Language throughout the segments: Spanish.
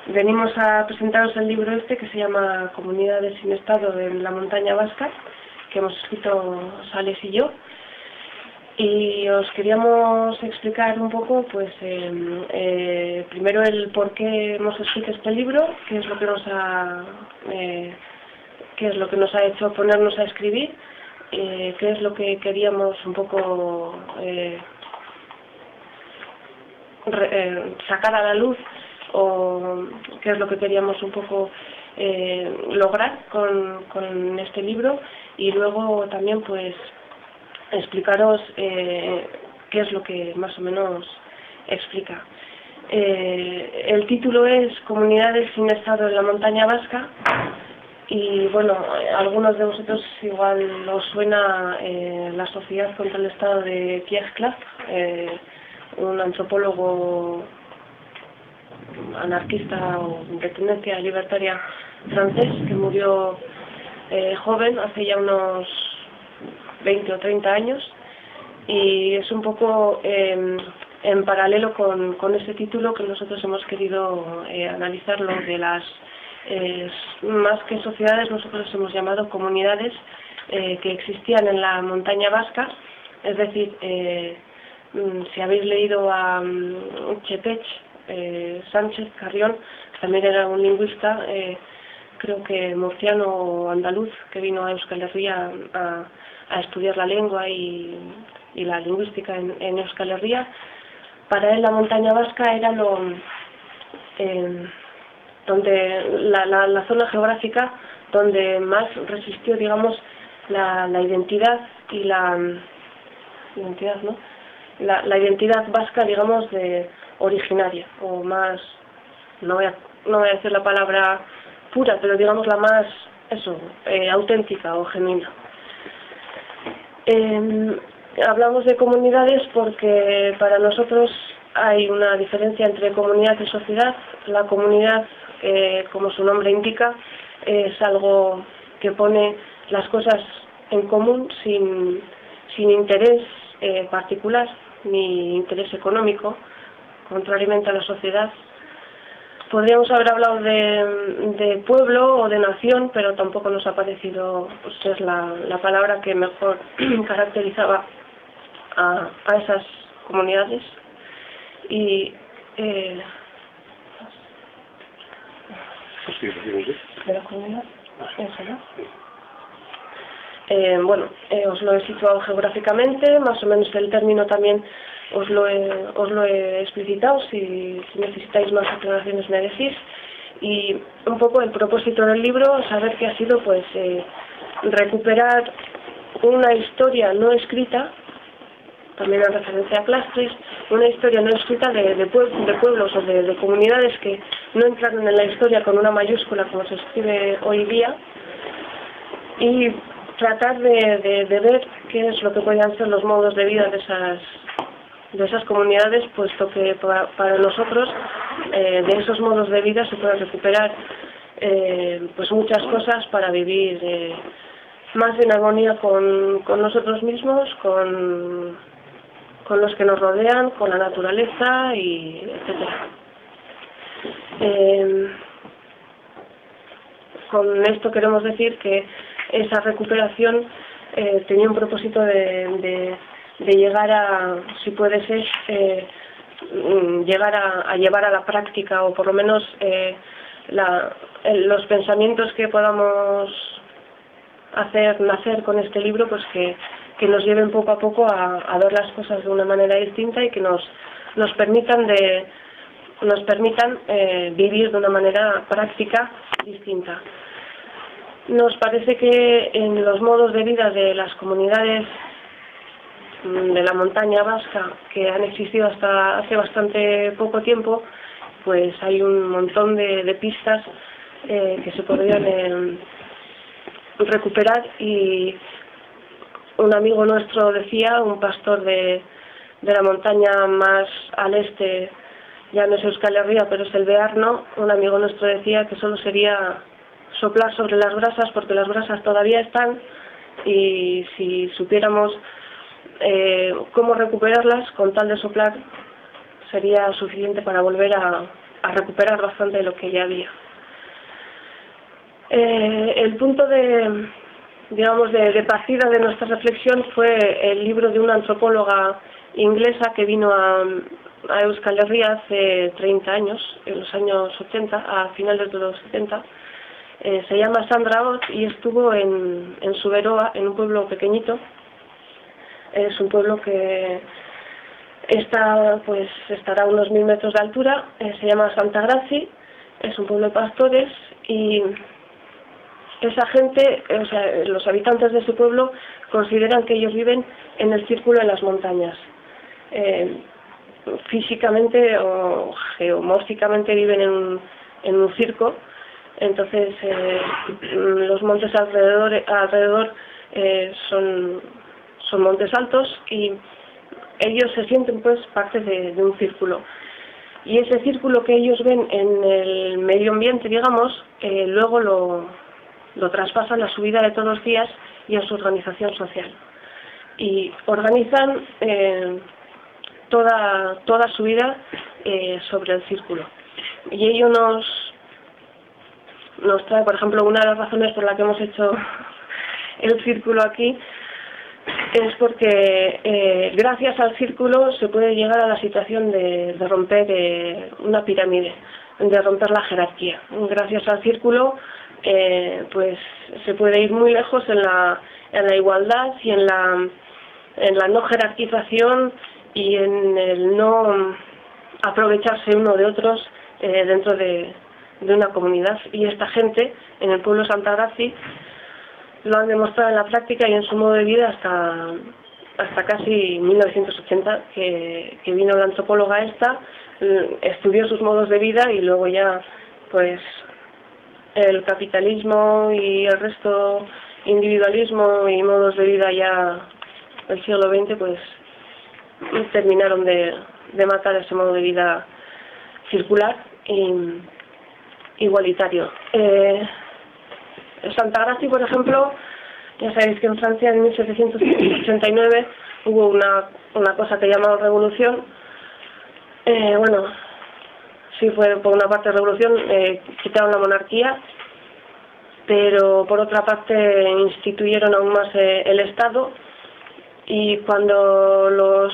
Venimos a presentaros el libro este que se llama Comunidades sin Estado en la Montaña Vasca, que hemos escrito Sales y yo. Y os queríamos explicar un poco, pues, primero el por qué hemos escrito este libro, qué es lo que nos ha hecho ponernos a escribir, qué es lo que queríamos un poco sacar a la luz, o qué es lo que queríamos un poco lograr con este libro, y luego también pues explicaros qué es lo que más o menos explica. El título es Comunidades sin Estado en la Montaña Vasca, y bueno, a algunos de vosotros igual os suena la Sociedad contra el Estado de Pierre Clerc, un antropólogo anarquista o de tendencia libertaria francés que murió joven, hace ya unos 20 o 30 años, y es un poco en paralelo con ese título que nosotros hemos querido analizarlo, de las más que sociedades, nosotros hemos llamado comunidades que existían en la montaña vasca. Es decir, si habéis leído a Chepech, Sánchez Carrión, también era un lingüista, creo que murciano o andaluz, que vino a Euskal Herria a estudiar la lengua y la lingüística en Euskal Herria. Para él la montaña vasca era donde la zona geográfica donde más resistió, digamos, la identidad y la identidad vasca, digamos, originaria, o más, no voy a decir la palabra pura, pero digamos la más, auténtica o genuina. Hablamos de comunidades porque para nosotros hay una diferencia entre comunidad y sociedad. La comunidad, como su nombre indica, es algo que pone las cosas en común sin interés particular ni interés económico, contrariamente a la sociedad. Podríamos haber hablado de pueblo o de nación, pero tampoco nos ha parecido ser la palabra que mejor caracterizaba a esas comunidades. Y ¿de la comunidad? Eso, ¿no? Os lo he situado geográficamente, más o menos el término también os lo he explicitado. Si necesitáis más aclaraciones me decís. Y un poco el propósito del libro, saber que ha sido pues recuperar una historia no escrita, también en referencia a Clastris, una historia no escrita de pueblos o de comunidades que no entraron en la historia con una mayúscula como se escribe hoy día, y tratar de ver qué es lo que podían ser los modos de vida de esas comunidades, puesto que para nosotros de esos modos de vida se pueden recuperar pues muchas cosas para vivir más en armonía con nosotros mismos, con los que nos rodean, con la naturaleza, y etcétera. Con esto queremos decir que esa recuperación tenía un propósito de llegar a, si puede ser, llegar a llevar a la práctica, o por lo menos los pensamientos que podamos hacer nacer con este libro, pues que nos lleven poco a poco a ver las cosas de una manera distinta, y que nos permitan vivir de una manera práctica distinta. Nos parece que en los modos de vida de las comunidades de la montaña vasca, que han existido hasta hace bastante poco tiempo, pues hay un montón de pistas que se podrían recuperar. Y un amigo nuestro decía, un pastor de la montaña más al este, ya no es Euskal Herria, pero es el Bearno, un amigo nuestro decía que solo sería soplar sobre las brasas, porque las brasas todavía están, y si supiéramos cómo recuperarlas, con tal de soplar sería suficiente para volver a a recuperar bastante de lo que ya había. El punto de partida de nuestra reflexión fue el libro de una antropóloga inglesa que vino a Euskal Herria hace 30 años, en los años 80, a finales de los 70. Se llama Sandra Ott y estuvo en Zuberoa, en un pueblo pequeñito. Es un pueblo que estará a unos 1000 metros de altura. Se llama Santa Graci, es un pueblo de pastores y esa gente, los habitantes de ese pueblo consideran que ellos viven en el círculo de las montañas. Físicamente o geomórficamente viven en un circo, entonces los montes alrededor son montes altos y ellos se sienten pues parte de un círculo. Y ese círculo que ellos ven en el medio ambiente, digamos, luego lo traspasan a su vida de todos los días y a su organización social. Y organizan toda su vida sobre el círculo. Y ello nos trae, por ejemplo, una de las razones por la que hemos hecho el círculo aquí es porque gracias al círculo se puede llegar a la situación de romper una pirámide, de romper la jerarquía. Gracias al círculo pues se puede ir muy lejos en la igualdad y en la no jerarquización y en el no aprovecharse uno de otros dentro de una comunidad. Y esta gente en el pueblo Santa Graci lo han demostrado en la práctica y en su modo de vida hasta casi 1980 que vino la antropóloga esta, estudió sus modos de vida y luego ya pues el capitalismo y el resto, individualismo y modos de vida ya del siglo XX pues terminaron de matar ese modo de vida circular e igualitario. Santa Graci, por ejemplo, ya sabéis que en Francia en 1789 hubo una cosa que llamaban revolución. Sí fue por una parte revolución, quitaron la monarquía, pero por otra parte instituyeron aún más el Estado, y cuando los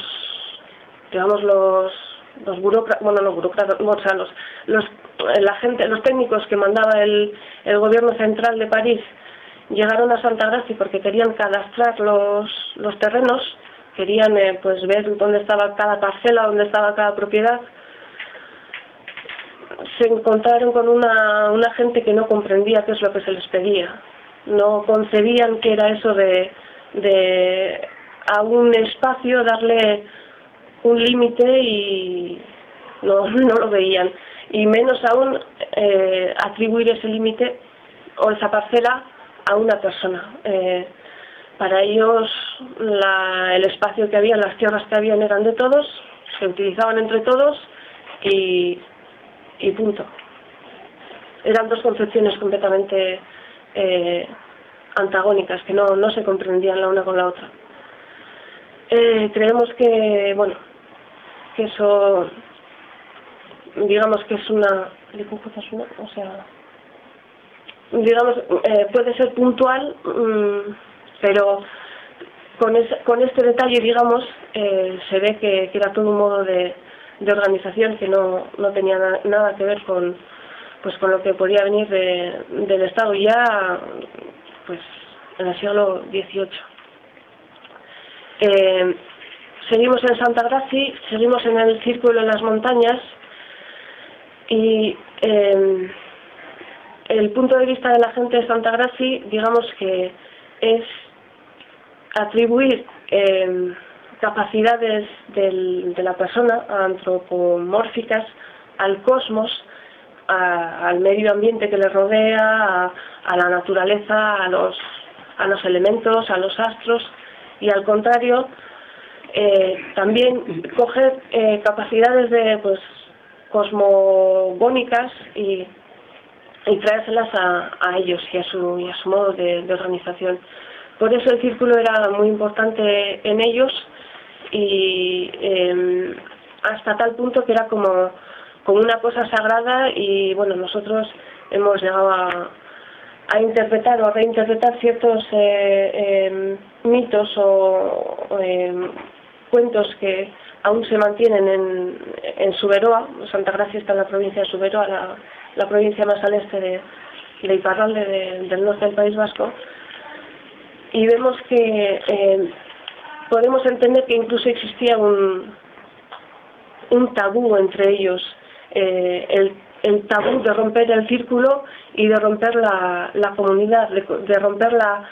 técnicos que mandaba el gobierno central de París llegaron a Santa Graci porque querían cadastrar los terrenos, querían ver dónde estaba cada parcela, dónde estaba cada propiedad, se encontraron con una gente que no comprendía qué es lo que se les pedía, no concebían qué era eso de a un espacio darle un límite y no lo veían, y menos aún atribuir ese límite o esa parcela a una persona. Para ellos el espacio que había, las tierras que habían eran de todos, se utilizaban entre todos y punto. Eran dos concepciones completamente antagónicas que no se comprendían la una con la otra. Creemos que eso, digamos que es puede ser puntual, pero con este detalle, digamos, se ve que era todo un modo de organización que no tenía nada que ver con lo que podía venir del Estado ya pues en el siglo XVIII. Seguimos en Santa Graci, seguimos en el círculo en las montañas, y el punto de vista de la gente de Santa Graci, digamos que es atribuir capacidades de la persona antropomórficas al cosmos, al medio ambiente que le rodea, a la naturaleza, a los elementos, a los astros, y al contrario también coger capacidades cosmogónicas y traérselas a ellos y a su modo de organización. Por eso el círculo era muy importante en ellos, y hasta tal punto que era como como una cosa sagrada, y bueno, nosotros hemos llegado a interpretar o reinterpretar ciertos mitos o cuentos que aún se mantienen en Suberoa. Santa Gracia está en la provincia de Suberoa, la provincia más al este de Iparralde, del norte del País Vasco, y vemos que podemos entender que incluso existía un tabú entre ellos, el tabú de romper el círculo y de romper la comunidad, de romper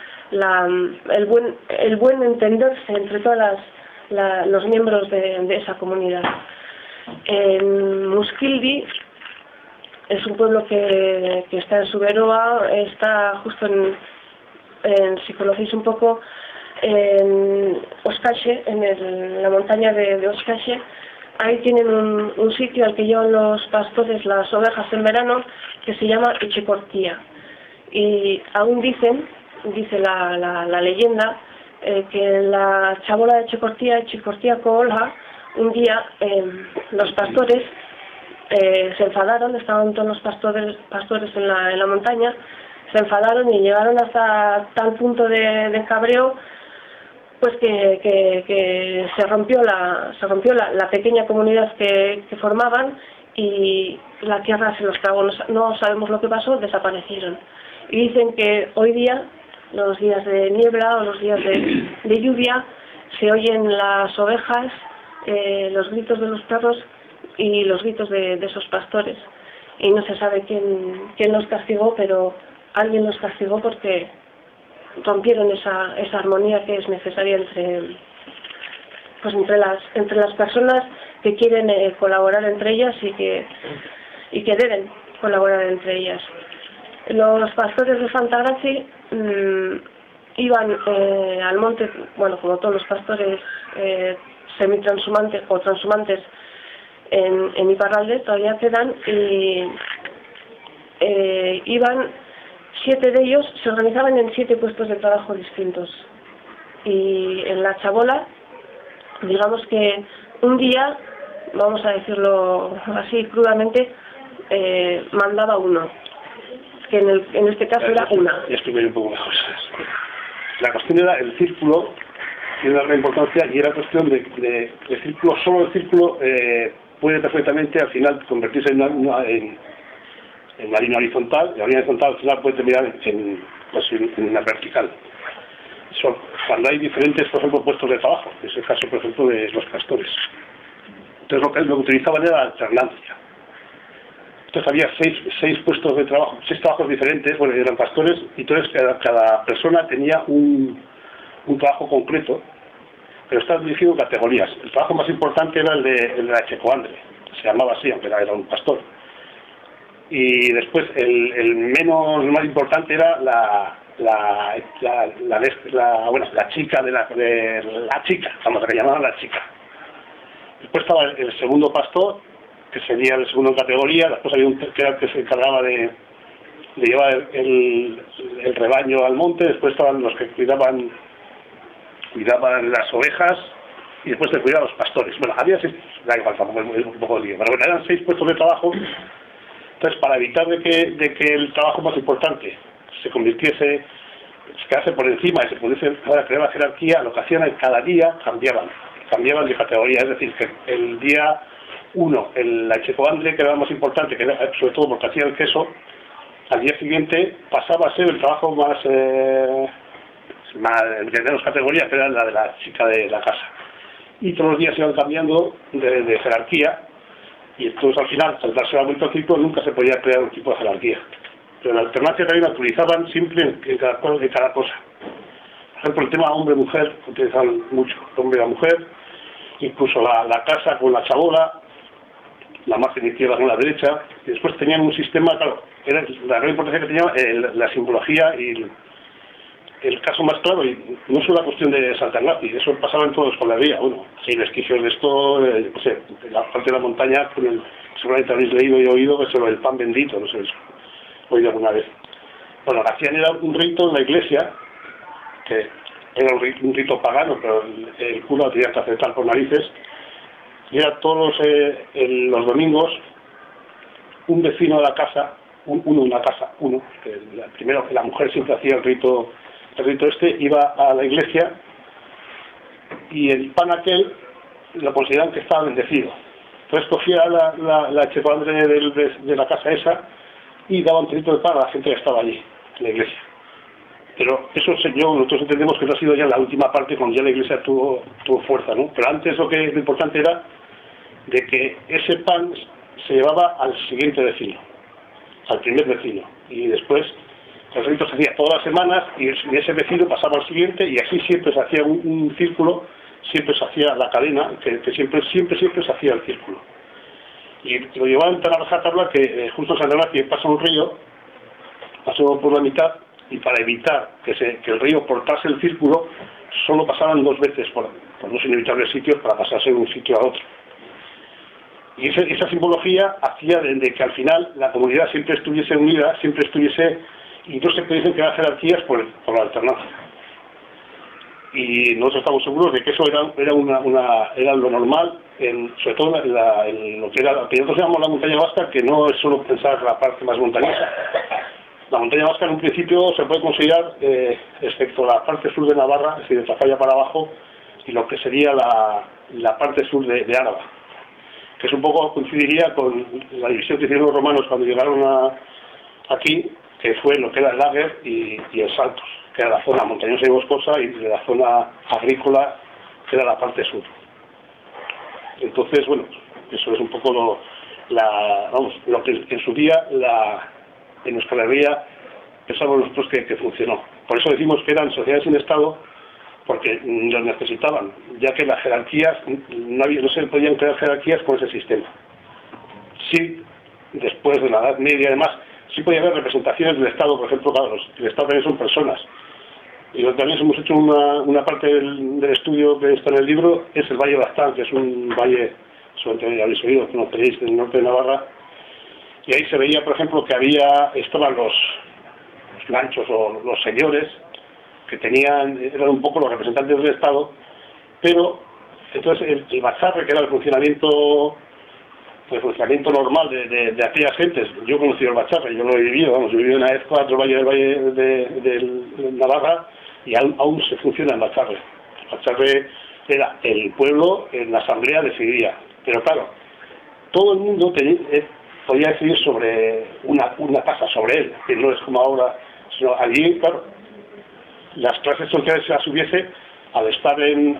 el buen entenderse entre todas los miembros de esa comunidad. En Muskildi es un pueblo que está en Suberoa, está justo si conocéis un poco, en Oskache, en la montaña de Oskache. Ahí tienen un sitio al que llevan los pastores las ovejas en verano, que se llama Echecortía. Y aún dice la leyenda, que la chabola de Echecortía Coolha, un día los pastores se enfadaron, estaban todos los pastores en la montaña, se enfadaron y llegaron hasta tal punto de cabreo, pues que se rompió la pequeña comunidad que formaban, y la tierra se los tragó. No sabemos lo que pasó, desaparecieron. Y dicen que hoy día, los días de niebla o los días de lluvia, se oyen las ovejas, los gritos de los perros y los gritos de esos pastores. Y no se sabe quién los castigó, pero alguien los castigó porque rompieron esa armonía que es necesaria entre las personas que quieren colaborar entre ellas y que deben colaborar entre ellas. Los pastores de Santa Gracia iban al monte, bueno, como todos los pastores semitransumantes o transhumantes en Iparralde, todavía quedan, y iban 7 de ellos, se organizaban en 7 puestos de trabajo distintos. Y en la chabola, digamos que un día, vamos a decirlo así crudamente, mandaba uno, que en este caso era una. Ya expliqué un poco mejor. La cuestión era el círculo, tiene una gran importancia, y era cuestión de círculo. Solo el círculo puede perfectamente al final convertirse en una línea horizontal, y la línea horizontal al final puede terminar en una vertical. Cuando hay diferentes, por ejemplo, puestos de trabajo, que es el caso, por ejemplo, de los pastores. Entonces lo que utilizaban era la alternancia. Entonces había 6 puestos de trabajo, 6 trabajos diferentes, bueno, eran pastores, y entonces cada persona tenía un trabajo concreto, pero estaba dirigido en categorías. El trabajo más importante era el de la Echecoandre, se llamaba así, aunque era un pastor. Y después el más importante era la chica la chica, vamos a llamaban la chica. Después estaba el segundo pastor, que sería el segundo en categoría. Después había que era el que se encargaba de llevar el rebaño al monte. Después estaban los que cuidaban las ovejas, y después se cuidaban los pastores. Bueno, había 6, da igual, tampoco es un poco lío, pero bueno, eran 6 puestos de trabajo. Entonces, para evitar de que el trabajo más importante se quedase por encima y se pudiese crear la jerarquía, lo que hacían es cada día cambiaban de categoría. Es decir, que el día 1, la Echecoandre, que era lo más importante, que era sobre todo porque hacía el queso, al día siguiente pasaba a ser el trabajo más de menos categoría, que era la de la chica de la casa. Y todos los días iban cambiando de jerarquía. Y entonces al final, al darse la vuelta al ciclo, nunca se podía crear un tipo de jerarquía. Pero en la alternancia también la utilizaban siempre en cada cosa. Por ejemplo, el tema hombre-mujer, utilizaban mucho el hombre y la mujer, incluso la casa con la chabola, la margen izquierda con la derecha, y después tenían un sistema, claro, era la gran importancia que tenía la simbología, y el caso más claro, y no es una cuestión de Santa Gracia, eso pasaba en toda la escolaría. Bueno, hay vestigios de esto, no sé, la parte de la montaña, seguramente habéis leído y oído, que es el pan bendito, no sé, eso oído alguna vez. Bueno, lo que hacían era un rito en la iglesia, que era un rito pagano, pero el cura tenía que aceptar por narices, y era todos los domingos, un vecino de la casa, primero que la mujer siempre hacía el rito este, iba a la iglesia y el pan aquel lo consideraban que estaba bendecido. Entonces cogía la checoladre de la casa esa y daba un trocito de pan a la gente que estaba allí, en la iglesia. Pero eso, nosotros entendemos que no ha sido ya la última parte cuando ya la iglesia tuvo fuerza, ¿no? Pero antes lo importante era de que ese pan se llevaba al siguiente vecino, al primer vecino, y después el rito se hacía todas las semanas y ese vecino pasaba al siguiente y así siempre se hacía un círculo, siempre se hacía la cadena, que siempre se hacía el círculo. Y lo llevaban tan a rajatabla que justo en San Ignacio pasa un río, pasó por la mitad, y para evitar que el río cortase el círculo, solo pasaban 2 veces por dos inevitables sitios para pasarse de un sitio a otro. Y esa simbología hacía de que al final la comunidad siempre estuviese unida, y no se pudiesen crear jerarquías por la alternancia. Y nosotros estamos seguros de que eso era lo normal, sobre todo en lo que nosotros llamamos la montaña vasca, que no es solo pensar la parte más montañosa. La montaña vasca en un principio se puede considerar, excepto la parte sur de Navarra, es decir, de Tafalla para abajo, y lo que sería la parte sur de Álava, que es un poco coincidiría con la división que hicieron los romanos cuando llegaron aquí, que fue lo que era el Lager y el Saltos, que era la zona montañosa y boscosa, y de la zona agrícola, que era la parte sur. Entonces, bueno, eso es un poco lo que en su día en Euskal Herria pensamos nosotros que funcionó. Por eso decimos que eran sociedades sin Estado, porque los necesitaban, ya que las jerarquías, no se podían crear jerarquías con ese sistema. Sí, después de la Edad Media, además, sí podía haber representaciones del Estado, por ejemplo, claro, el Estado también son personas. Y también hemos hecho una parte del estudio que está en el libro, es el Valle Baztán, que es un valle, seguramente habéis oído, que no tenéis, del norte de Navarra, y ahí se veía, por ejemplo, que estaban los lanchos o los señores, que eran un poco los representantes del Estado, pero entonces el Batzarre, que era el funcionamiento normal de aquellas gentes. Yo he conocido el Batzarre, yo lo he vivido, yo he vivido en Aezkoa, otro valle del Valle de Navarra, y aún se funciona en Batzarre. El Batzarre era el pueblo, en la asamblea decidía, pero claro, todo el mundo podía decidir sobre una casa, sobre él, que no es como ahora, sino allí, claro, las clases sociales se las hubiese, al estar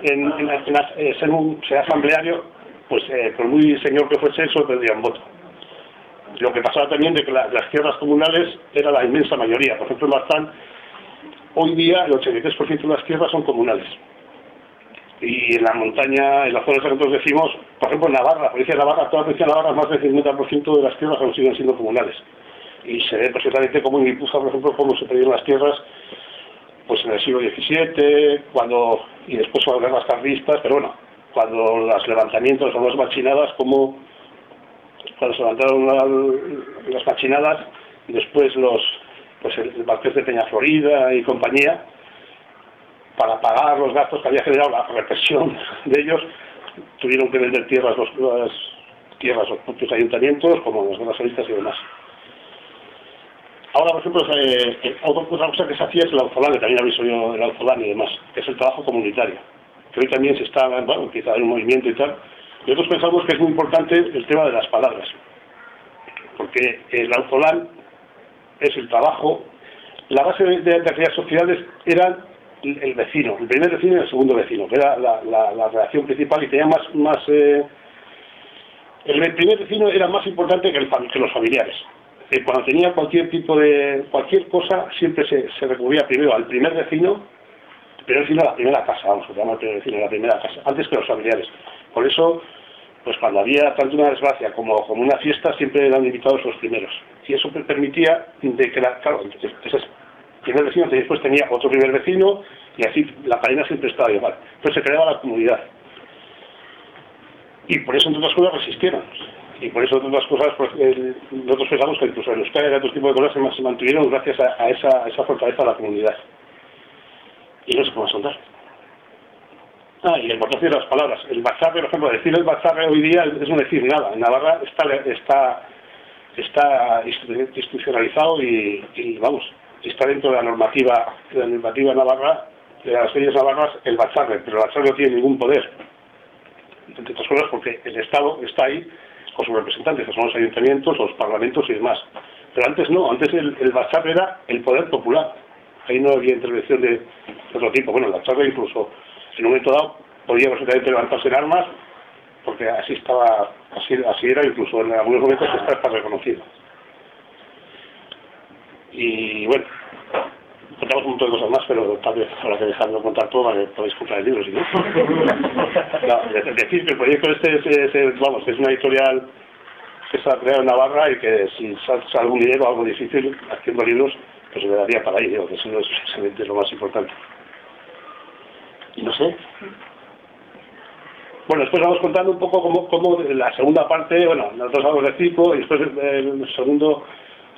ser asambleario, pues por muy señor que fuese, eso tendrían voto. Lo que pasaba también de que las tierras comunales era la inmensa mayoría. Por ejemplo, en Baztán, hoy día el 83% de las tierras son comunales. Y en la montaña, en las zonas que nosotros decimos, por ejemplo en Navarra, la provincia de Navarra, toda la provincia de Navarra, más del 50% de las tierras aún siguen siendo comunales. Y se ve perfectamente como en Guipúzcoa, por ejemplo, cómo se perdieron las tierras, pues en el siglo XVII, y después con las guerras carlistas, pero bueno, cuando los levantamientos o las machinadas, cuando se levantaron las machinadas, después el Marqués de Peñaflorida y compañía, para pagar los gastos que había generado la represión de ellos, tuvieron que vender tierras los propios ayuntamientos, como los grasalistas y demás. Ahora, por ejemplo, otra cosa que se hacía es el auzolán, que también habéis oído el auzolán y demás, que es el trabajo comunitario, que hoy también se está, quizá hay un movimiento y tal. Nosotros pensamos que es muy importante el tema de las palabras, porque el auzolán es el trabajo. La base de aquellas sociedades eran el vecino, el primer vecino y el segundo vecino, que era la relación principal, y tenía más el primer vecino era más importante que los familiares. Cuando tenía cualquier cosa, siempre se recurría primero al primer vecino a la primera casa, se llama el primer vecino, la primera casa, antes que los familiares. Por eso, pues cuando había tanto una desgracia como una fiesta, siempre eran invitados los primeros. Y eso permitía de que, claro, ese primer vecino después tenía otro primer vecino, y así la cadena siempre estaba igual. Entonces se creaba la comunidad. Y por eso, entre otras cosas, resistieron. Y por eso, entre otras cosas, pues, nosotros pensamos que incluso en Euskadi y otro tipo de cosas se mantuvieron gracias a esa fortaleza de la comunidad. Y no se puede soltar. Y la importancia de las palabras. El Batzarre, por ejemplo, decir el Batzarre hoy día es no decir nada. En Navarra está está institucionalizado y vamos, está dentro de la normativa navarra, de las leyes navarras, el Batzarre, pero el Batzarre no tiene ningún poder, entre otras cosas porque el Estado está ahí con sus representantes, que son los ayuntamientos, los parlamentos y demás. Pero antes no, antes el Batzarre era el poder popular. Ahí no había intervención de otro tipo. Bueno, el Batzarre incluso en un momento dado podía perfectamente levantarse en armas, porque así estaba, así era, incluso en algunos momentos está reconocido. Y bueno, contamos un montón de cosas más, pero tal vez habrá que dejarlo contar todo para que podáis comprar el libro, si no. No, decir que el proyecto es una editorial que se ha creado en Navarra y que si sale algún dinero, algo difícil, haciendo libros, pues se me daría para ahí, que eso es lo más importante. Y no sé. Bueno, después vamos contando un poco cómo la segunda parte, bueno, nosotros hablamos de tipo y después el segundo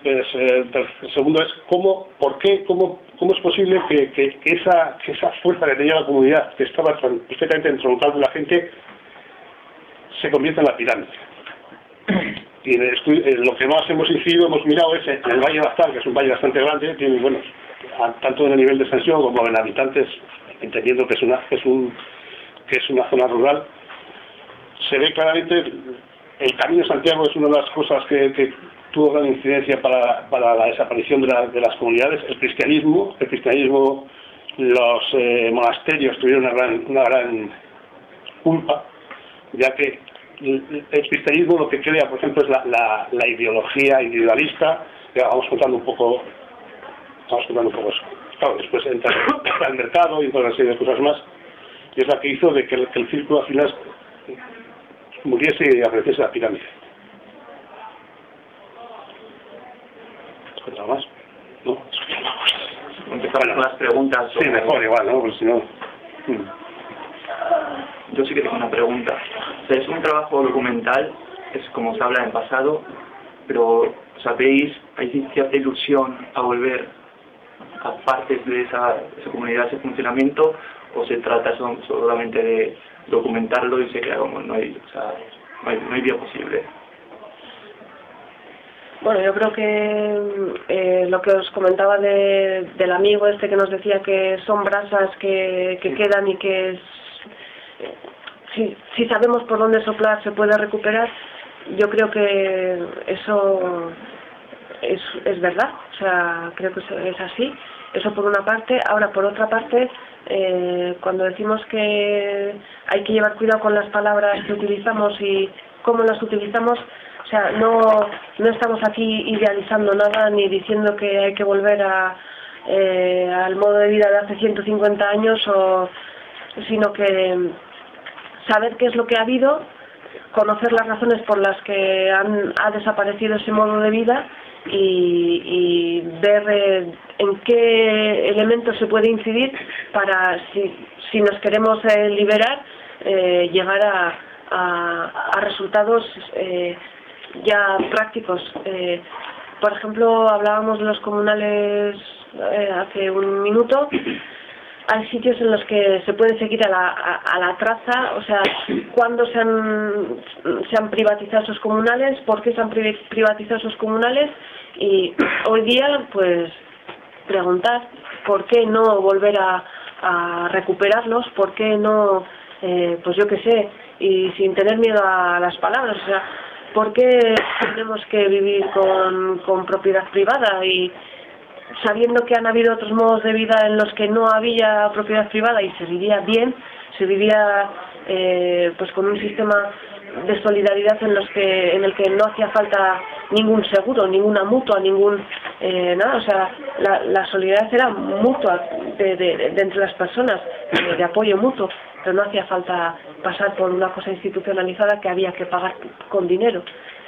es cómo es posible que esa fuerza que tenía la comunidad, que estaba perfectamente entroncada en la gente, se convierta en la pirámide. Y lo que más hemos incidido, hemos mirado es en el Valle Bastal, que es un valle bastante grande, tiene, bueno, tanto en el nivel de extensión como en habitantes, entendiendo que es una zona rural, se ve claramente el Camino de Santiago es una de las cosas que tuvo gran incidencia para la desaparición de las comunidades. El cristianismo, los monasterios tuvieron una gran culpa, ya que el cristianismo lo que crea, por ejemplo, es la ideología individualista. Ya vamos contando un poco eso. Claro, después entra el mercado y toda una serie de cosas más, y es la que hizo de que el círculo al final muriese y apareciese la pirámide. ¿Escucha más? ¿No? Empezamos con las preguntas. Sí, mejor igual, ¿no? Porque si no... Yo sí que tengo una pregunta. O sea, es un trabajo documental, es como se habla en pasado, pero ¿hay cierta ilusión a volver a partes de esa comunidad, ese funcionamiento, o se trata solamente de documentarlo y se queda como no hay vía posible? Bueno, yo creo que lo que os comentaba del amigo este que nos decía que son brasas que quedan y que si sabemos por dónde soplar se puede recuperar, yo creo que eso es verdad, o sea, creo que es así, eso por una parte. Ahora, por otra parte, cuando decimos que hay que llevar cuidado con las palabras que utilizamos y cómo las utilizamos, o sea, no estamos aquí idealizando nada ni diciendo que hay que volver al modo de vida de hace 150 años, sino que saber qué es lo que ha habido, conocer las razones por las que ha desaparecido ese modo de vida y ver en qué elementos se puede incidir para, si nos queremos liberar, llegar a resultados ya prácticos. Por ejemplo, hablábamos de los comunales hace un minuto. Hay sitios en los que se puede seguir a la traza, o sea, cuándo se han privatizado esos comunales, por qué se han privatizado esos comunales, y hoy día, pues, preguntar por qué no volver a recuperarlos, por qué no, pues yo qué sé, y sin tener miedo a las palabras, o sea, por qué tenemos que vivir con propiedad privada y sabiendo que han habido otros modos de vida en los que no había propiedad privada y se vivía bien, se vivía pues con un sistema de solidaridad en el que no hacía falta ningún seguro, ninguna mutua, nada, o sea, la solidaridad era mutua de entre las personas, de apoyo mutuo, pero no hacía falta pasar por una cosa institucionalizada que había que pagar con dinero.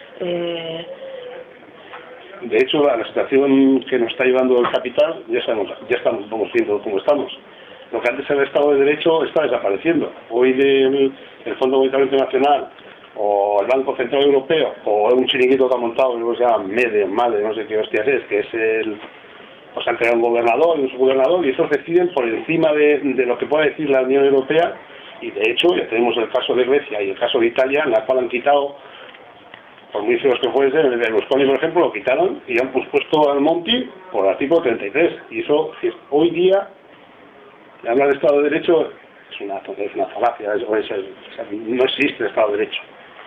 De hecho, la situación que nos está llevando el capital, vamos viendo cómo estamos. Lo que antes era el Estado de Derecho está desapareciendo. Hoy el Fondo Monetario Internacional o el Banco Central Europeo o un chiringuito que ha montado, que se llama MADE, no sé qué hostias es, que es pues han creado un gobernador y un subgobernador y esos deciden por encima de lo que pueda decir la Unión Europea. Y de hecho ya tenemos el caso de Grecia y el caso de Italia, en la cual han quitado por muy feos que fuesen, el de Berlusconi, por ejemplo, lo quitaron y han puesto al Monti por el artículo 33. Y eso, hoy día, hablar de Estado de Derecho es una falacia, no existe el Estado de Derecho.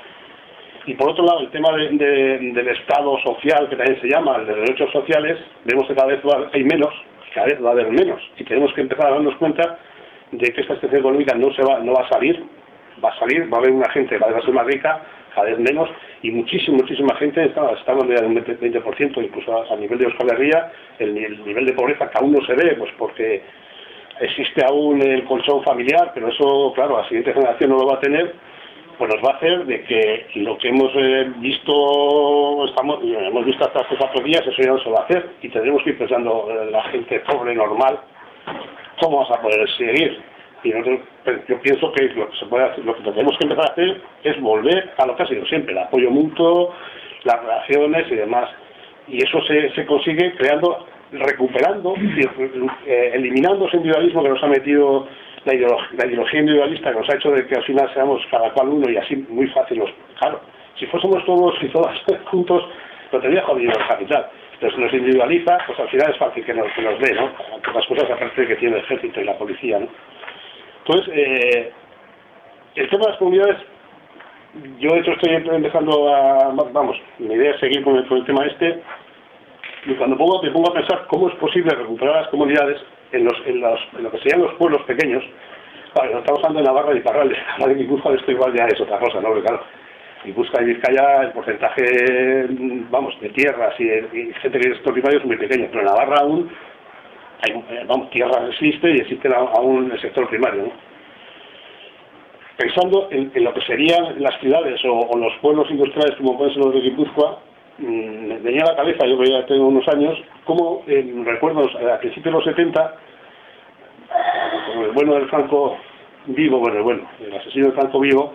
Y por otro lado, el tema del Estado social, que también se llama, el de derechos sociales, vemos que cada vez hay menos, cada vez va a haber menos. Y tenemos que empezar a darnos cuenta de que esta situación económica no va a salir, va a haber una gente cada vez va a ser más rica, cada vez menos, y muchísima gente está hablando de un 20%, incluso a nivel de Euskal Herria, el nivel de pobreza que aún no se ve, pues porque existe aún el colchón familiar, pero eso, claro, la siguiente generación no lo va a tener, pues nos va a hacer de que lo que hemos visto hasta hace 4 días, eso ya no se va a hacer, y tendremos que ir pensando la gente pobre, normal, ¿cómo vas a poder seguir? Y yo pienso que lo que tenemos que empezar a hacer es volver a lo que ha sido siempre, el apoyo mutuo, las relaciones y demás. Y eso se consigue recuperando, eliminando ese individualismo que nos ha metido la ideología individualista, que nos ha hecho de que al final seamos cada cual uno y así muy fácil. Claro, si fuésemos todos y todas juntos, lo tendría jodido el capital. Pero si nos individualiza, pues al final es fácil que nos dé, ¿no? Las cosas aparte que tiene el ejército y la policía, ¿no? Entonces, el tema de las comunidades, yo de hecho estoy empezando mi idea es seguir con el tema y cuando me pongo a pensar cómo es posible recuperar las comunidades en lo que serían los pueblos pequeños. Claro, estamos hablando de Navarra y Iparralde, hablar de Guipúzcoa esto igual ya es otra cosa, ¿no? Porque claro, Guipúzcoa y Vizcaya el porcentaje, de tierras y gente que es primario es muy pequeño, pero en Navarra aún tierra existe y existe aún el sector primario, ¿no? Pensando en lo que serían las ciudades o los pueblos industriales como pueden ser los de Guipúzcoa, me venía a la cabeza, yo que ya tengo unos años, como recuerdos a principios de los 70, con el bueno del Franco vivo, el asesino del Franco vivo,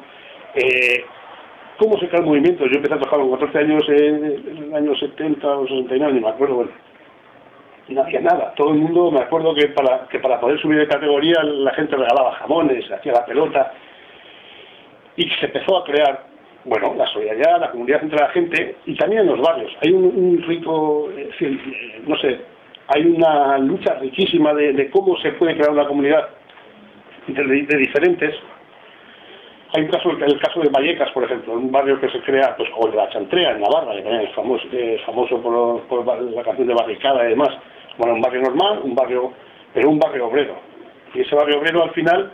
cómo se crea el movimiento. Yo empecé a trabajar con 14 años en el año 70 o 69, ni me acuerdo, y no había nada. Todo el mundo, me acuerdo que para poder subir de categoría la gente regalaba jamones, hacía la pelota, y se empezó a crear, la solidaridad, la comunidad entre la gente, y también en los barrios. Hay un rico, hay una lucha riquísima de cómo se puede crear una comunidad de diferentes. Hay el caso de Vallecas, por ejemplo, un barrio que se crea, o de la Chantrea, en Navarra, que también es famoso por la canción de Barricada y demás. Un barrio normal, un barrio obrero. Y ese barrio obrero, al final,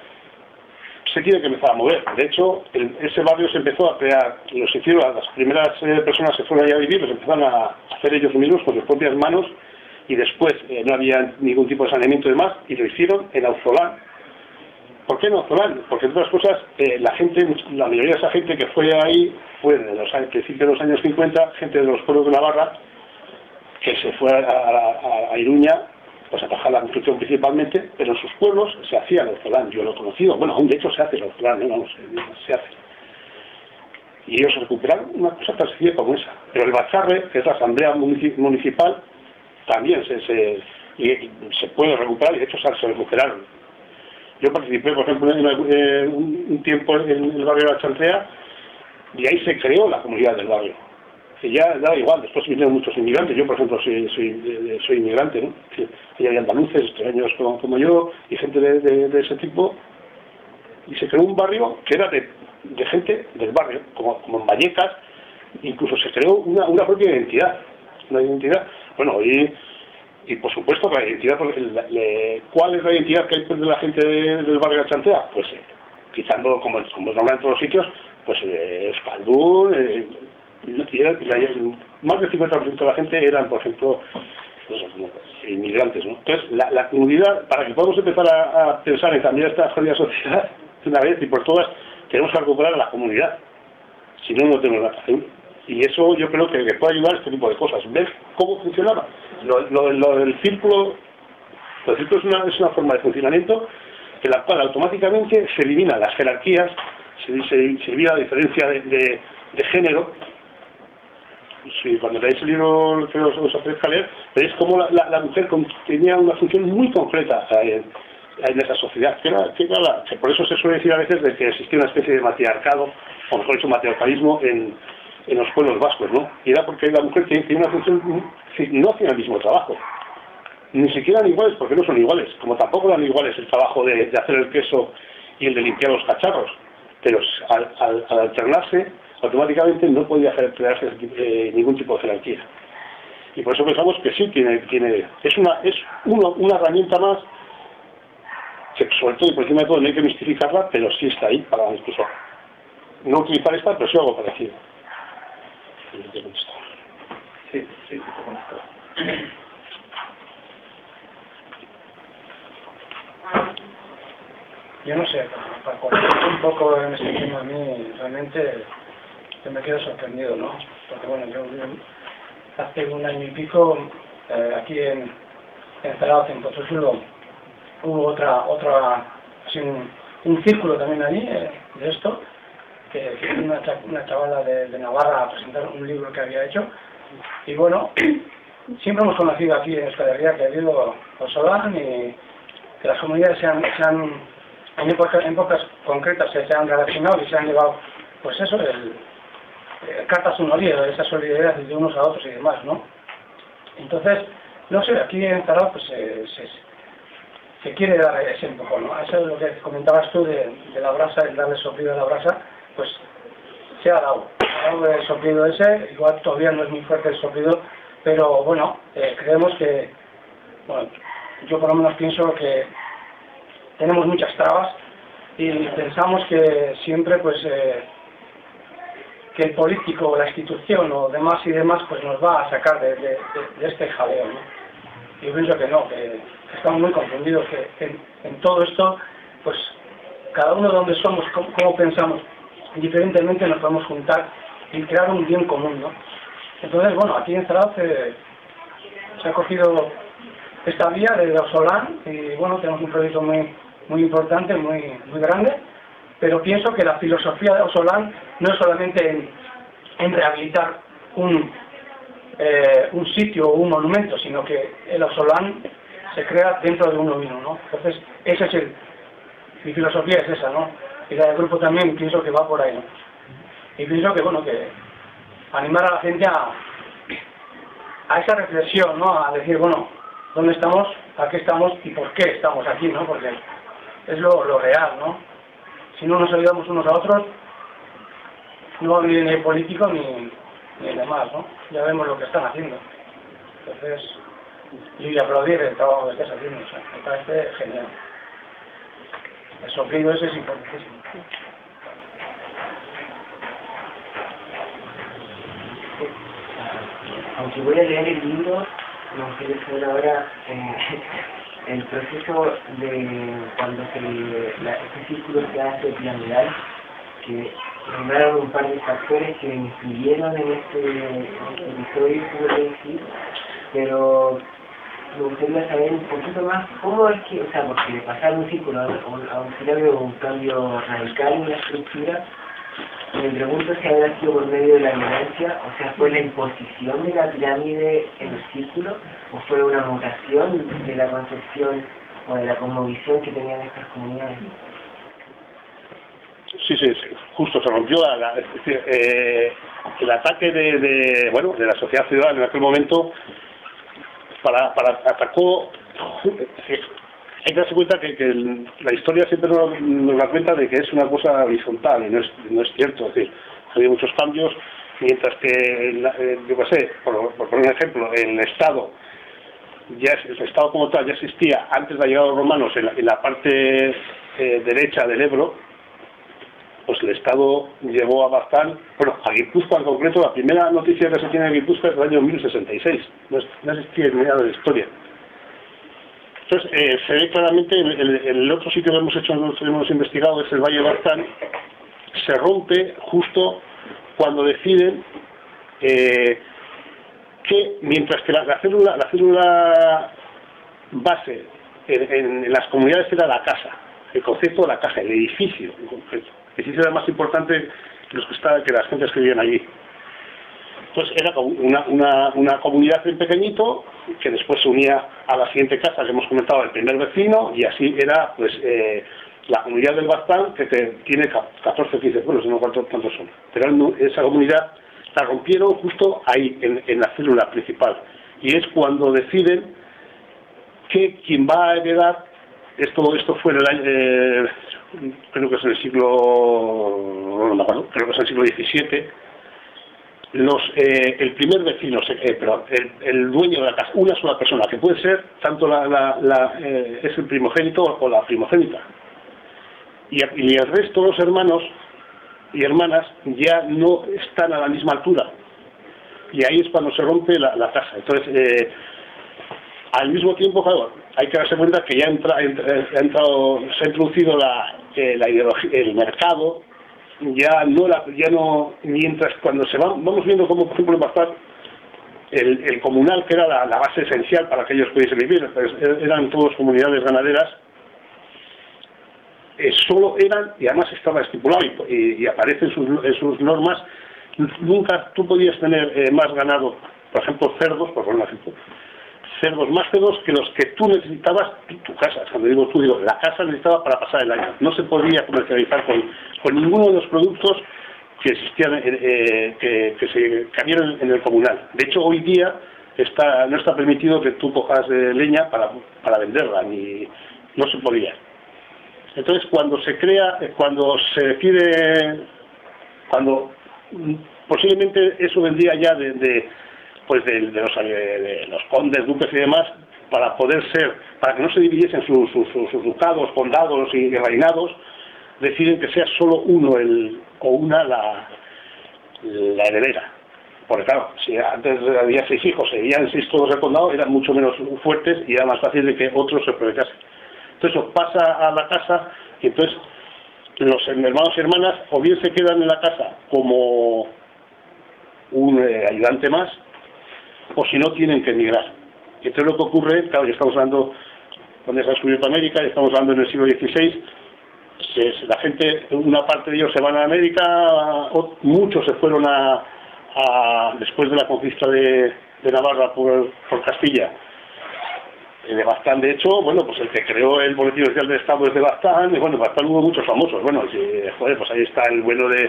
se tiene que empezar a mover. De hecho, ese barrio se empezó a crear, las primeras personas que fueron allá a vivir, los empezaron a hacer ellos mismos con sus propias manos, y después no había ningún tipo de saneamiento y demás, y lo hicieron en Auzolán. ¿Por qué en Auzolán? Porque, entre otras cosas, la mayoría de esa gente que fue ahí fue en los principios de los años 50, gente de los pueblos de Navarra, que se fue a Iruña, pues a trabajar la construcción principalmente, pero en sus pueblos se hacía el Auzolán. Yo lo he conocido, aún de hecho se hace el Auzolán, se hace. Y ellos recuperaron una cosa tan sencilla como esa. Pero el Bacharre, que es la asamblea municipal, también se puede recuperar, y de hecho se recuperaron. Yo participé, por ejemplo, un tiempo en el barrio de la Chantrea, y ahí se creó la comunidad del barrio. Que ya da igual, después vinieron muchos inmigrantes. Yo, por ejemplo, soy inmigrante, ¿no? Y hay andaluces, extremeños como yo, y gente de ese tipo. Y se creó un barrio que era de gente del barrio, como en Vallecas. Incluso se creó una propia identidad. Una identidad, y por supuesto la identidad, ¿cuál es la identidad que hay de la gente del barrio de la Chantea? Pues quitando, como es normal en todos los sitios, pues Euskaldun, más del 50% de la gente eran, por ejemplo, inmigrantes, ¿no? Entonces, la comunidad, para que podamos empezar a pensar en cambiar esta jodida sociedad de una vez y por todas, tenemos que recuperar a la comunidad. Si no, no tenemos nada. Y eso yo creo que puede ayudar a este tipo de cosas. ¿Ves cómo funcionaba? Lo del círculo, es una forma de funcionamiento en la cual automáticamente se eliminan las jerarquías, se elimina la diferencia de género. Sí, cuando leéis el libro que os ofrezca leer, veréis cómo la mujer tenía una función muy concreta en esa sociedad, que por eso se suele decir a veces de que existía una especie de matriarcado, o mejor dicho, matriarcalismo en en los pueblos vascos, ¿no? Y era porque la mujer tiene una función, no hacía el mismo trabajo. Ni siquiera eran iguales, porque no son iguales. Como tampoco eran iguales el trabajo de hacer el queso y el de limpiar los cacharros. Pero al alternarse, automáticamente no podía crearse ningún tipo de jerarquía. Y por eso pensamos que sí, es una herramienta más, que sobre todo y por encima de todo no hay que mistificarla, pero sí está ahí para incluso no utilizar esta, pero sí algo parecido. Sí, te conozco. Yo no sé, para comentar un poco en este tema, a mí realmente me quedo sorprendido, ¿no? Porque bueno, yo hace 1 año y pico, aquí en Zaragoza, en Pozuelo, hubo otra así un círculo también allí de esto, que una chavala de Navarra a presentar un libro que había hecho. Y bueno, siempre hemos conocido aquí en Euskal Herria que ha habido Auzolan y que las comunidades en épocas concretas se han relacionado y se han llevado, pues eso, cartas honorías, esa solidaridad de unos a otros y demás, ¿no? Entonces, no sé, aquí en Zaragoza pues se quiere dar ese empujón, ¿no? Eso es lo que comentabas tú de la brasa, el darle soplido a la brasa, pues se ha dado el soplido ese, igual todavía no es muy fuerte el soplido, pero bueno, creemos que, bueno, yo por lo menos pienso que tenemos muchas trabas y pensamos que siempre pues que el político, la institución o demás y demás pues nos va a sacar de este jaleo, ¿no? Yo pienso que no, que estamos muy confundidos, que en todo esto pues cada uno de donde somos, cómo pensamos diferentemente nos podemos juntar y crear un bien común, ¿no? Entonces bueno, aquí en Zaragoza se ha cogido esta vía de Auzolan y bueno, tenemos un proyecto muy importante, muy grande, pero pienso que la filosofía de Auzolan no es solamente en rehabilitar un sitio o un monumento, sino que el Auzolan se crea dentro de uno mismo, ¿no? Entonces, esa es mi filosofía es esa, ¿no? Y la del grupo también pienso que va por ahí, ¿no? Y pienso que, bueno, que animar a la gente a esa reflexión, ¿no? A decir, bueno, ¿dónde estamos? ¿A qué estamos? ¿Y por qué estamos aquí, no? Porque es lo real, ¿no? Si no nos ayudamos unos a otros, no va a venir ni político ni demás, ¿no? Ya vemos lo que están haciendo. Entonces, yo voy a aplaudir el trabajo que estás haciendo, o sea, me parece genial. El soplido ese es importantísimo. Aunque voy a leer el libro, me gustaría saber ahora el proceso de cuando este círculo se hace piramidal, que nombraron un par de factores que influyeron en este episodio, se puede decir, pero me gustaría saber un poquito más cómo es que, o sea, porque pasar un círculo a un pirámide o un cambio radical en la estructura, me pregunto si habrá sido por medio de la violencia, o sea, ¿fue la imposición de la pirámide en el círculo o fue una mutación de la concepción o de la cosmovisión que tenían estas comunidades? Sí, justo se rompió el ataque de la sociedad ciudadana en aquel momento atacó. Hay que darse cuenta que la historia siempre nos da cuenta de que es una cosa horizontal y no es cierto. Es decir, ha habido muchos cambios, mientras que, yo qué sé, por poner un ejemplo, el Estado como tal ya existía antes de la llegada de los romanos en la parte derecha del Ebro. Pues el Estado llevó a Baztán, a Guipúzcoa en concreto. La primera noticia que se tiene de Guipúzcoa es del año 1066, no existía en nada de la historia. Entonces, se ve claramente, el otro sitio que hemos investigado es el Valle de Baztán, se rompe justo cuando deciden que mientras que la célula base en las comunidades era la casa, el concepto de la casa, el edificio en concreto. El edificio era más importante que las gentes que vivían allí. Entonces era una comunidad en pequeñito que después se unía a la siguiente casa que hemos comentado, el primer vecino, y así era pues la comunidad del Baztán, que tiene 14 o 15 pueblos, no cuántos son. Pero esa comunidad la rompieron justo ahí, en la célula principal. Y es cuando deciden que quien va a heredar, esto fue en el año, creo que es en el siglo, no me acuerdo, creo que es en el siglo XVII, el primer vecino, el dueño de la casa, una sola persona, que puede ser tanto es el primogénito o la primogénita. Y el resto de los hermanos y hermanas ya no están a la misma altura. Y ahí es cuando se rompe la casa. Entonces, al mismo tiempo, claro, hay que darse cuenta que ya se ha introducido la ideología, el mercado, ya no, mientras cuando vamos viendo cómo, por ejemplo, en Bastar, el comunal, que era la base esencial para que ellos pudiesen vivir, pues, eran todas comunidades ganaderas, solo eran, y además estaba estipulado y aparece en sus normas, nunca tú podías tener más ganado, por ejemplo cerdos, por poner un ejemplo, cerdos más cerdos que los que tú necesitabas, tu casa, cuando digo tú, digo, la casa necesitaba para pasar el año. No se podía comercializar con ninguno de los productos que existían, que habían en el comunal. De hecho, hoy día no está permitido que tú cojas leña para venderla, ni no se podía. Entonces, cuando se decide, cuando posiblemente eso vendría ya de los condes, duques y demás, para que no se dividiesen sus ducados, condados y reinados, deciden que sea solo uno o una la heredera. Porque claro, si antes había 6 hijos, seguían 6 todos el condado, eran mucho menos fuertes y era más fácil de que otros se aprovechasen. Entonces eso pasa a la casa y entonces los hermanos y hermanas o bien se quedan en la casa como un ayudante más, o si no tienen que emigrar. Y entonces lo que ocurre, claro, ya estamos hablando, cuando se ha descubierto América, ya estamos hablando en el siglo XVI, la gente, una parte de ellos se van a América, muchos se fueron después de la conquista de Navarra por Castilla, de Baztán. De hecho, bueno, pues el que creó el Boletín Oficial del Estado es de Baztán, y bueno, Baztán hubo muchos famosos, bueno, pues ahí está el vuelo de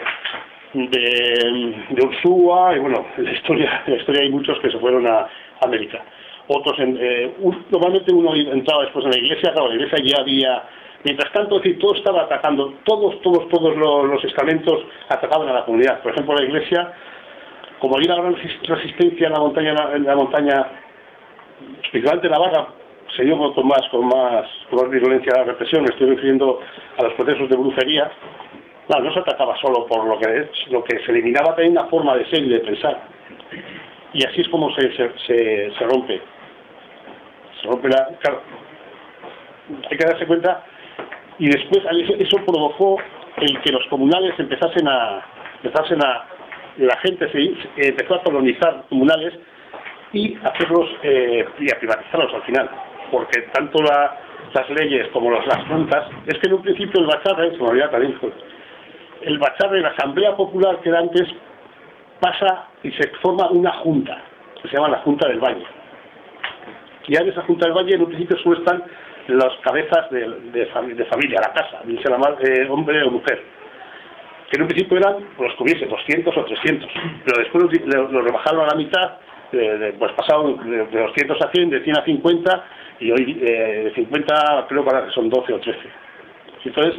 Ursúa, y bueno, en la historia hay muchos que se fueron a América. Otros, normalmente uno entraba después en la iglesia, claro, la iglesia ya había, mientras tanto, es decir, todo estaba atacando, todos los estamentos atacaban a la comunidad. Por ejemplo, la iglesia, como había una gran resistencia en la montaña, especialmente Navarra, se dio con más violencia a la represión. Me estoy refiriendo a los procesos de brujería. Claro, no se atacaba solo por lo que es, lo que se eliminaba también una forma de ser y de pensar. Y así es como se rompe. Se rompe claro, hay que darse cuenta. Y después eso provocó el que los comunales empezasen a la gente empezó a colonizar comunales y hacerlos y a privatizarlos al final, porque tanto las leyes como las juntas, es que en un principio el Bacharre, se me olvidaba también, el Bacharre, la Asamblea Popular que era antes, pasa y se forma una junta, que se llama la Junta del Valle. Y en esa Junta del Valle en un principio solo están las cabezas de familia, la casa, se llama hombre o mujer, que en un principio eran los que hubiese 200 o 300, pero después lo rebajaron a la mitad, pues pasaron de 200 a 100, de 100 a 50, y hoy de 50 creo que son 12 o 13. Entonces,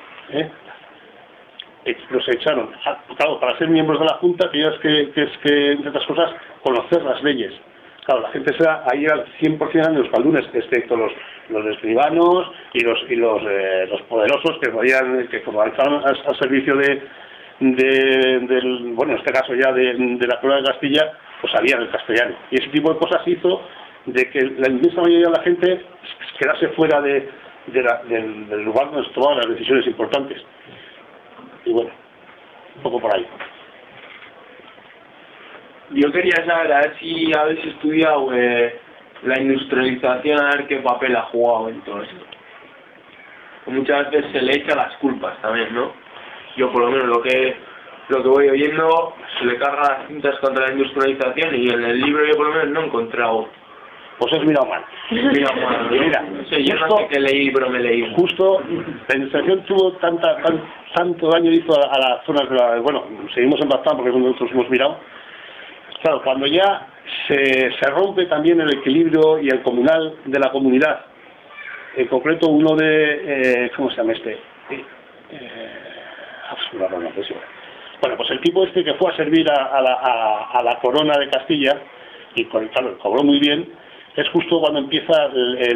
los echaron, claro, para ser miembros de la Junta, que es que, entre otras cosas, conocer las leyes. Claro, la gente ahí era 100% eran los caldunes, excepto los escribanos y los poderosos que como estaban al servicio bueno, en este caso ya de la corona de Castilla, pues sabían el castellano. Y ese tipo de cosas hizo de que la inmensa mayoría de la gente quedase fuera del lugar donde se tomaban las decisiones importantes. Y bueno, un poco por ahí. Yo quería saber, a ver si habéis estudiado la industrialización, a ver qué papel ha jugado en todo esto. Muchas veces se le echa las culpas también, ¿no? Yo por lo menos lo que voy oyendo, se le carga las cintas contra la industrialización y en el libro yo por lo menos no he encontrado. Pues es mirado mal. Mira, yo no sé qué leí, pero me leí. Justo, la industrialización tuvo tanto daño hizo a las zonas de bueno, seguimos en Baztán porque nosotros hemos mirado, claro, cuando ya se rompe también el equilibrio y el comunal de la comunidad, en concreto uno de, ¿cómo se llama este? Bueno, pues el tipo este que fue a servir a la corona de Castilla, y claro, cobró muy bien, es justo cuando empieza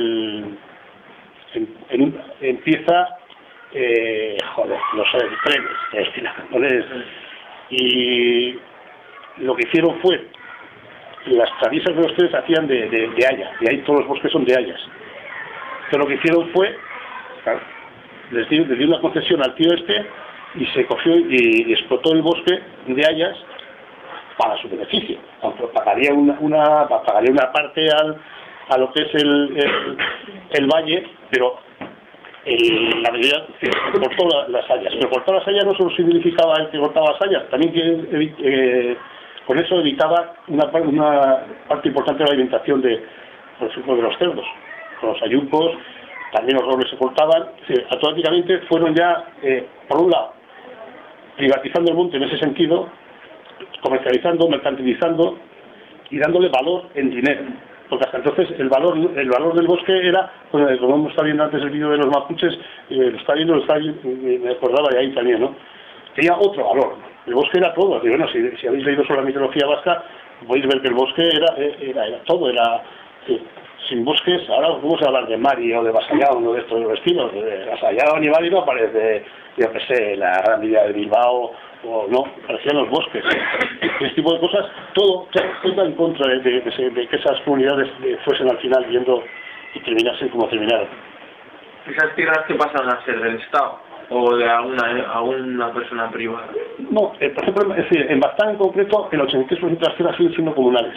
empieza los trenes, y lo que hicieron fue, las traviesas de los trenes hacían de haya, y ahí todos los bosques son de hayas. Pero lo que hicieron fue, claro, les dio una concesión al tío este, y se cogió y explotó el bosque de hayas para su beneficio. Aunque pagaría una parte a lo que es el valle, pero la medida cortó las hayas. Pero cortar las hayas no solo significaba el que cortaba las hayas, también que con eso evitaba una parte importante de la alimentación de los cerdos. Con los ayucos, también los robles se cortaban. Automáticamente fueron ya, por un lado, privatizando el monte en ese sentido, comercializando, mercantilizando y dándole valor en dinero. Porque hasta entonces el valor del bosque era, como hemos estado viendo antes el vídeo de los mapuches, lo está viendo, me acordaba de ahí también, ¿no? Tenía otro valor. El bosque era todo. Y bueno, si habéis leído sobre la mitología vasca, podéis ver que el bosque era todo, sin bosques. Ahora vamos a hablar de Mari o de Vasallao, uno de estos estilos. De Vasallao ni Mari no aparece, yo qué sé, la Gran Villa de Bilbao, o no, parecían los bosques. Este tipo de cosas, todo en contra de que esas comunidades fuesen al final viendo y terminasen como terminaron. ¿Esas tierras que pasan a ser del Estado o de alguna persona privada? No, por ejemplo, es decir, en Baztán en concreto, el 83% de las tierras siguen siendo comunales.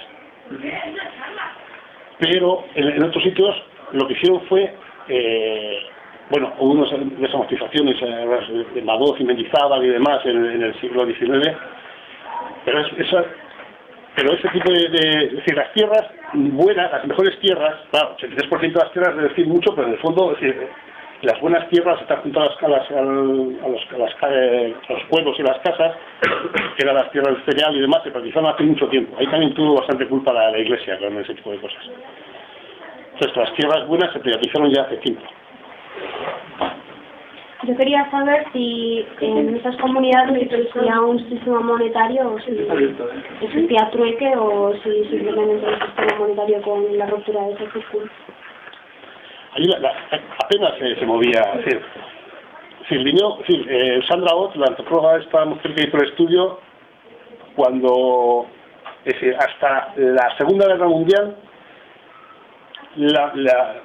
Pero en otros sitios lo que hicieron fue, hubo unas desamortizaciones en Madoz y Mendizábal y demás en el siglo XIX, pero ese tipo es decir, las tierras buenas, las mejores tierras, claro, 83% de las tierras es decir mucho, pero en el fondo, es decir, las buenas tierras están junto a los pueblos y las casas, que eran las tierras del cereal y demás, se practicaban hace mucho tiempo. Ahí también tuvo bastante culpa la Iglesia con ese tipo de cosas. Entonces, las tierras buenas se privatizaron ya hace tiempo. Yo quería saber si en esas comunidades existía un sistema monetario, o si existía trueque, o si simplemente el sistema monetario con la ruptura de ese círculo. Allí apenas se movía. Sandra Ott, la antropóloga, esta mujer que hizo el estudio, cuando hasta la Segunda Guerra Mundial, la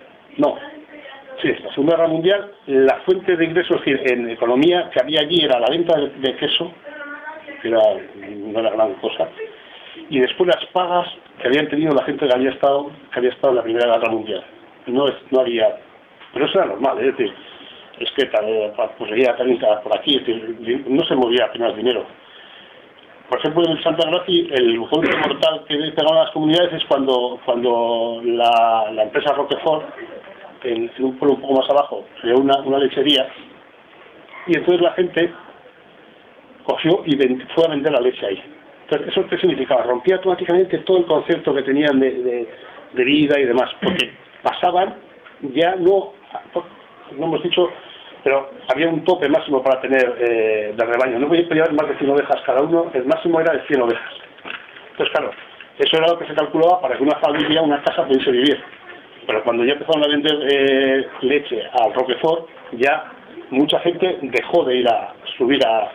Segunda Guerra Mundial, la fuente de ingresos en economía que había allí era la venta de queso, que no era gran cosa, y después las pagas que habían tenido la gente que había estado en la Primera Guerra Mundial. No había, pero eso era normal, es decir, es que pues leía también por aquí, es decir, no se movía apenas dinero. Por ejemplo, en el Santa Gracia, el golpe mortal que pegaban las comunidades es cuando la empresa Roquefort, en un pueblo un poco más abajo, creó una lechería, y entonces la gente cogió y fue a vender la leche ahí. Entonces, ¿eso qué significaba? Rompía automáticamente todo el concepto que tenían de vida y demás, porque pasaban, ya no hemos dicho, pero había un tope máximo para tener de rebaño. No podía llevar más de 100 ovejas cada uno, el máximo era de 100 ovejas. Entonces, claro, eso era lo que se calculaba para que una familia, una casa pudiese vivir. Pero cuando ya empezaron a vender leche al Roquefort, ya mucha gente dejó de ir a subir a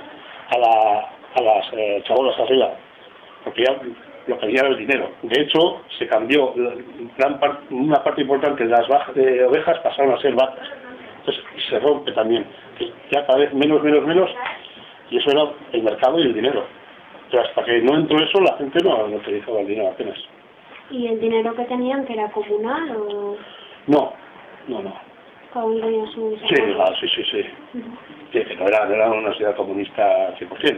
las chabolas arriba, porque ya lo que había era el dinero. De hecho, se cambió una parte importante de las ovejas pasaron a ser vacas. Entonces se rompe también. Ya cada vez menos, y eso era el mercado y el dinero. Pero hasta que no entró eso, la gente no utilizaba el dinero apenas. ¿Y el dinero que tenían, que era comunal o...? No. Cada uno tenía su... Sí. Sí, que no era una sociedad comunista 100%.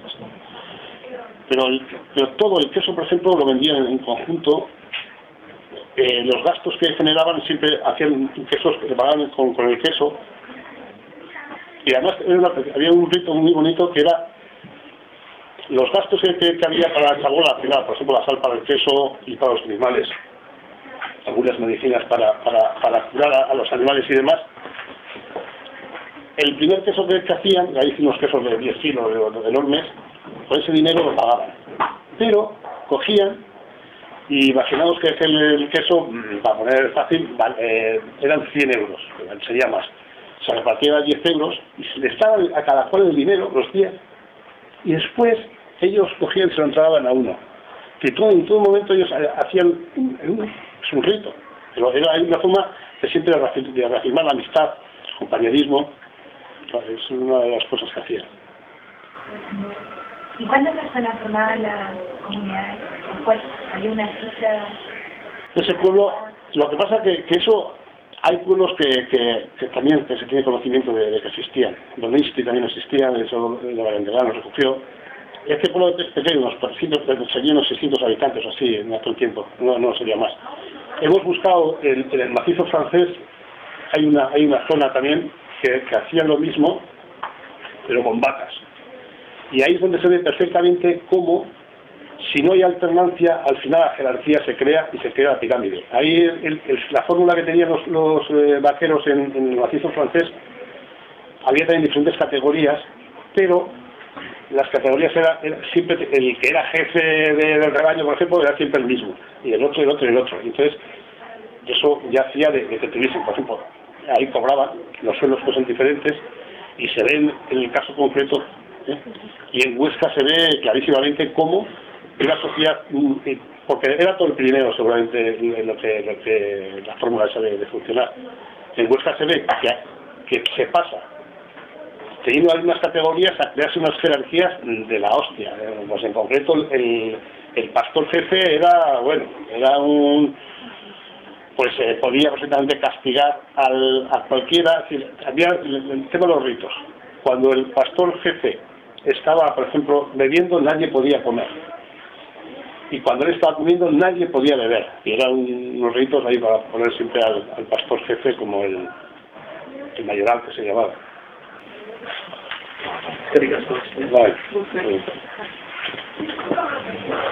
Pero todo el queso, por ejemplo, lo vendían en conjunto. Los gastos que generaban siempre hacían quesos que pagaban con el queso. Y además había un rito muy bonito que era los gastos que había para la chabola, por ejemplo la sal para el queso y para los animales, algunas medicinas para curar a los animales y demás, el primer queso que hacían, ahí hicimos quesos de 10 kilos enormes, con ese dinero lo pagaban. Pero cogían y imaginaos que el queso, para poner fácil, eran 100 euros, sería más. Se repartía 10 euros y se les daba a cada cual el dinero, los 10, y después ellos cogían y se lo entregaban a uno. Que en todo momento ellos hacían es un rito, pero era una forma de siempre de reafirmar la amistad, el compañerismo. Es una de las cosas que hacían. ¿Y cuántas personas formaban la comunidad? ¿Cuál? ¿Había una cifra? Ese pueblo, lo que pasa que eso, hay pueblos que también se tiene conocimiento de que existían. Donosti también existía, de eso de Valendelán nos recogió. Este pueblo es pequeño, serían unos 600 habitantes así en aquel tiempo, no sería más. Hemos buscado en el macizo francés, hay una zona también que hacían lo mismo, pero con vacas. Y ahí es donde se ve perfectamente cómo, si no hay alternancia, al final la jerarquía se crea y se crea la pirámide. Ahí la fórmula que tenían los vaqueros en el macizo francés, había también diferentes categorías, pero las categorías era siempre el que era jefe del rebaño, por ejemplo, era siempre el mismo, y el otro, y el otro, y el otro. Entonces, eso ya hacía de que tuviesen, por ejemplo, ahí cobraban, los sueldos fuesen diferentes, y se ve en el caso concreto, y en Huesca se ve clarísimamente cómo una sociedad, porque era todo el Pirineo seguramente lo que la fórmula esa de funcionar. En Huesca se ve que se pasa, teniendo algunas categorías, a crearse unas jerarquías de la hostia. Pues en concreto el pastor jefe era pues podía perfectamente castigar a cualquiera. Había el tema de los ritos. Cuando el pastor jefe estaba, por ejemplo, bebiendo, nadie podía comer. Y cuando él estaba comiendo, nadie podía beber. Y eran unos ritos ahí para poner siempre al pastor jefe como el mayoral que se llamaba. Vale.